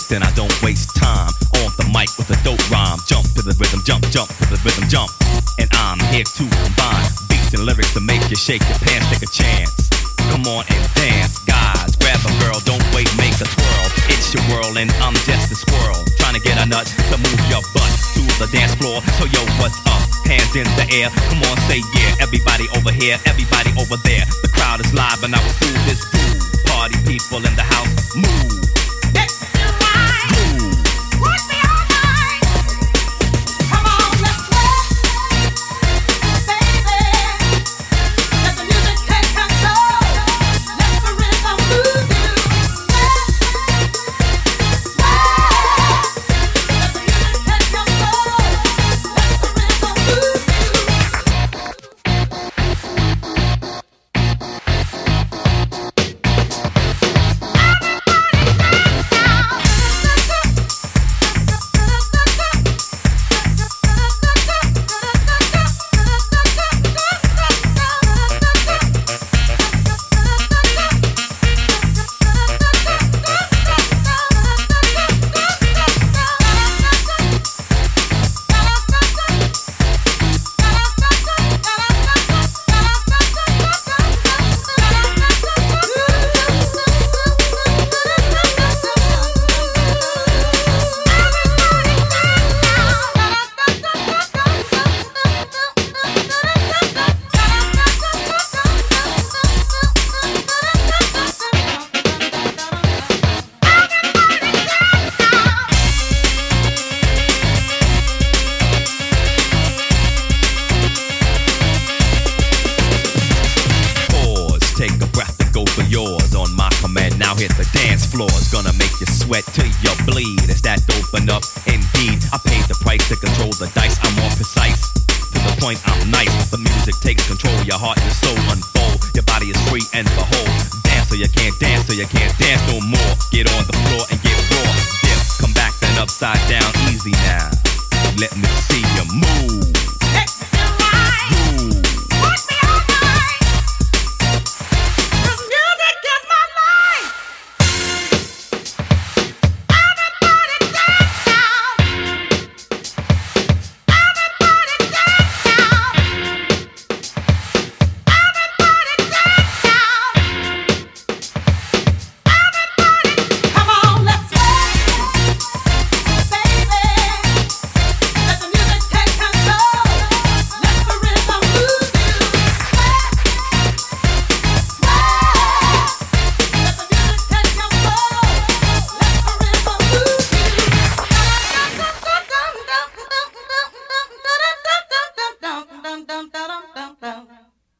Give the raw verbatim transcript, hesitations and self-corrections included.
then I don't waste time. On the mic with a dope rhyme. Jump to the rhythm, jump, jump to the rhythm, jump. And I'm here to combine beats and lyrics to make you shake your pants, take a chance. Come on and dance, guys. Grab a girl, don't wait, make a twirl. It's your world and I'm just a squirrel. Trying to get a nut to move your butt to the dance floor. So yo, what's up? Hands in the air. Come on, say yeah. Everybody over here, everybody over there. The crowd is live and I will do this groove. Party people in the house, move. Let me ride. Groove. Rock me all night. Come on, let's sweat, baby. Let the music take control. Let the rhythm move you. Sweat, sweat. Let the music take control. Let the rhythm move you. Hit the dance floor, it's gonna make you sweat till you bleed. Is that open up? Indeed, I paid the price to control the dice. I'm more precise, to the point I'm nice. The music takes control, your heart and soul unfold. Your body is free and behold. Dance so you can't dance, so you can't dance no more. Get on the floor and get raw. Dip, come back then upside down, easy now. Let me see you move. Let me ride. Move. Rock me all night. 'Cause music is my life. Everybody dance now. Everybody dance now. Everybody dance now. Everybody, come on, let's sweat, baby. Let the music take control. Let the rhythm move you. Sweat, sweat. Let the music take control. Let the rhythm move you.